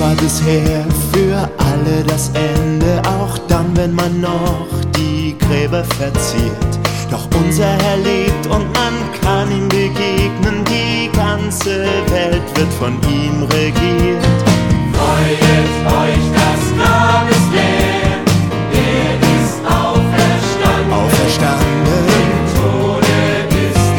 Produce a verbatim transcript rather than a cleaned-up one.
war bisher für alle das Ende, auch dann, wenn man noch die Gräber verziert. Doch unser Herr lebt und man kann ihm begegnen, die ganze Welt wird von ihm regiert.